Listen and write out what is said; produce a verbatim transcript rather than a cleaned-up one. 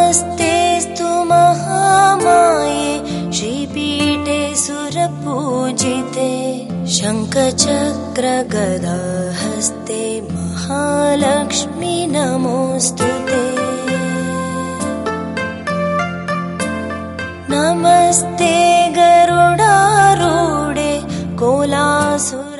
नमस्तेऽस्तु महामाये श्रीपीठे सुरपूजिते शङ्खचक्रगदाहस्ते महालक्ष्मी नमोऽस्तुते। नमस्ते गरुडारूढे कोलासुर